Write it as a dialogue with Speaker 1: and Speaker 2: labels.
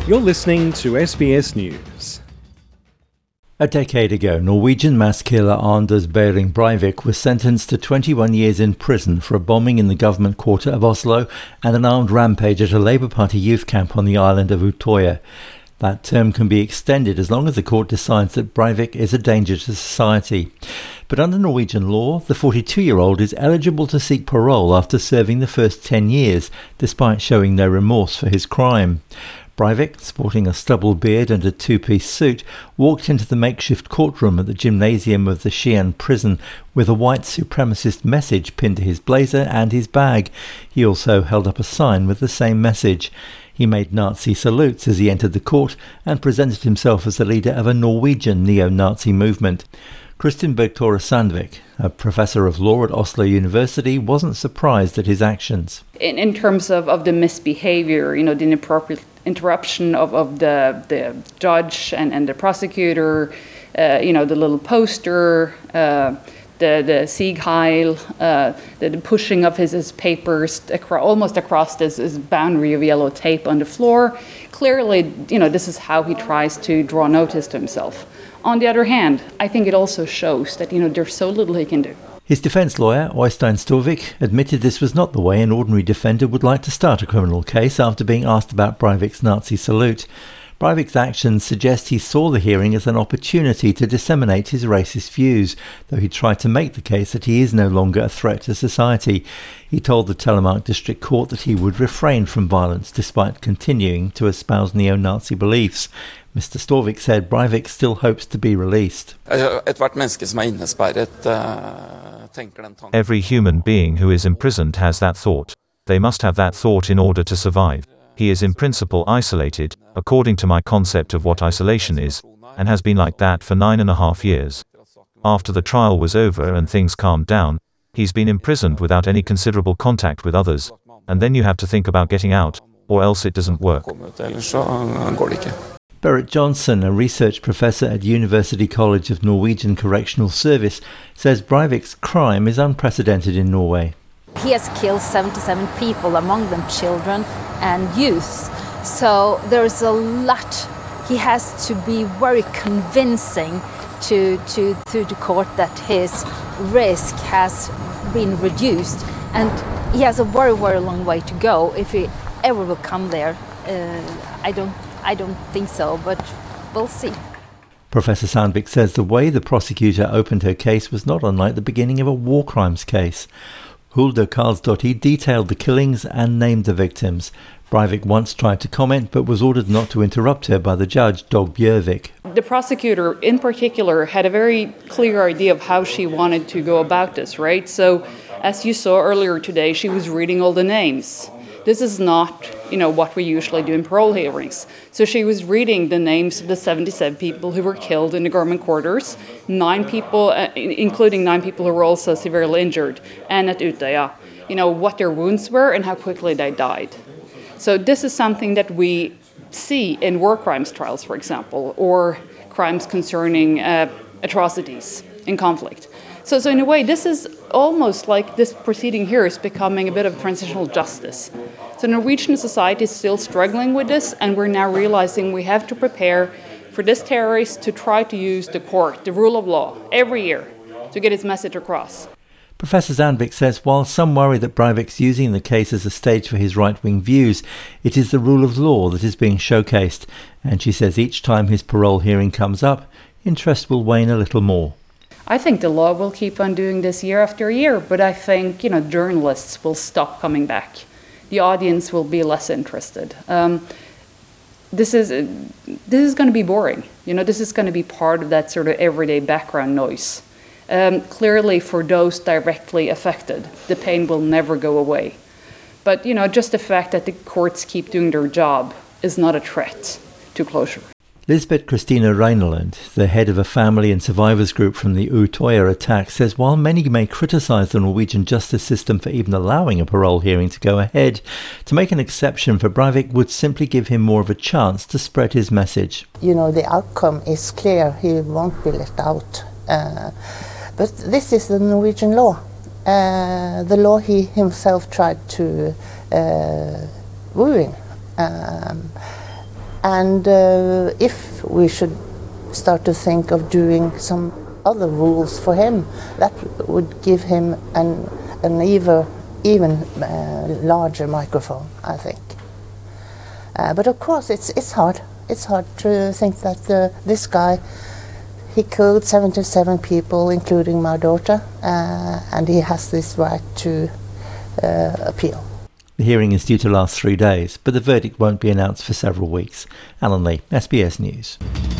Speaker 1: You're listening to SBS News.
Speaker 2: A decade ago, Norwegian mass killer Anders Behring Breivik was sentenced to 21 years in prison for a bombing in the government quarter of Oslo and an armed rampage at a Labour Party youth camp on the island of Utøya. That term can be extended as long as the court decides that Breivik is a danger to society. But under Norwegian law, the 42-year-old is eligible to seek parole after serving the first 10 years, despite showing no remorse for his crime. Breivik, sporting a stubble beard and a two-piece suit, walked into the makeshift courtroom at the gymnasium of the Skien prison with a white supremacist message pinned to his blazer and his bag. He also held up a sign with the same message. He made Nazi salutes as he entered the court and presented himself as the leader of a Norwegian neo-Nazi movement. Kristin Bergtore Sandvik, a professor of law at Oslo University, wasn't surprised at his actions.
Speaker 3: In terms of the misbehavior, the inappropriate interruption of the judge and the prosecutor, the little poster, the Sieg Heil, the pushing of his papers almost across this boundary of yellow tape on the floor. Clearly, this is how he tries to draw notice to himself. On the other hand, I think it also shows that, there's so little he can do.
Speaker 2: His defence lawyer, Øystein Storvik, admitted this was not the way an ordinary defender would like to start a criminal case after being asked about Breivik's Nazi salute. Breivik's actions suggest he saw the hearing as an opportunity to disseminate his racist views, though he tried to make the case that he is no longer a threat to society. He told the Telemark District Court that he would refrain from violence despite continuing to espouse neo-Nazi beliefs. Mr. Storvik said Breivik still hopes to be released.
Speaker 4: Every human being who is imprisoned has that thought. They must have that thought in order to survive. He is in principle isolated, according to my concept of what isolation is, and has been like that for 9.5 years. After the trial was over and things calmed down, he's been imprisoned without any considerable contact with others, and then you have to think about getting out, or else it doesn't work.
Speaker 2: Berit Johnson, a research professor at University College of Norwegian Correctional Service, says Breivik's crime is unprecedented in Norway.
Speaker 5: He has killed 77 people, among them children and youths. So there's a lot. He has to be very convincing to the court that his risk has been reduced. And he has a very, very long way to go if he ever will come there. I don't think so, but we'll see.
Speaker 2: Professor Sandvik says the way the prosecutor opened her case was not unlike the beginning of a war crimes case. Hulda Karlsdottir detailed the killings and named the victims. Breivik once tried to comment but was ordered not to interrupt her by the judge, Dag Bjørvik.
Speaker 3: The prosecutor in particular had a very clear idea of how she wanted to go about this, right? So as you saw earlier today, she was reading all the names. This is not, what we usually do in parole hearings. So she was reading the names of the 77 people who were killed in the government quarters, 9 people, including 9 people who were also severely injured, and at Utøya, what their wounds were and how quickly they died. So this is something that we see in war crimes trials, for example, or crimes concerning atrocities in conflict. So in a way, this is almost like this proceeding here is becoming a bit of transitional justice. So Norwegian society is still struggling with this, and we're now realizing we have to prepare for this terrorist to try to use the court, the rule of law, every year to get his message across.
Speaker 2: Professor Sandvik says while some worry that Breivik's using the case as a stage for his right-wing views, it is the rule of law that is being showcased, and she says each time his parole hearing comes up, interest will wane a little more.
Speaker 3: I think the law will keep on doing this year after year, but I think, journalists will stop coming back. The audience will be less interested. This is going to be boring. This is going to be part of that sort of everyday background noise. Clearly, for those directly affected, the pain will never go away. But, just the fact that the courts keep doing their job is not a threat to closure.
Speaker 2: Lisbeth Christina Reyneland, the head of a family and survivors group from the Utøya attack, says while many may criticise the Norwegian justice system for even allowing a parole hearing to go ahead, to make an exception for Breivik would simply give him more of a chance to spread his message.
Speaker 6: The outcome is clear. He won't be let out. But this is the Norwegian law. The law he himself tried to ruin. And if we should start to think of doing some other rules for him, that would give him an even larger microphone, I think. But of course, it's hard. It's hard to think that this guy, he killed 77 people, including my daughter, and he has this right to appeal.
Speaker 2: The hearing is due to last 3 days, but the verdict won't be announced for several weeks. Alan Lee, SBS News.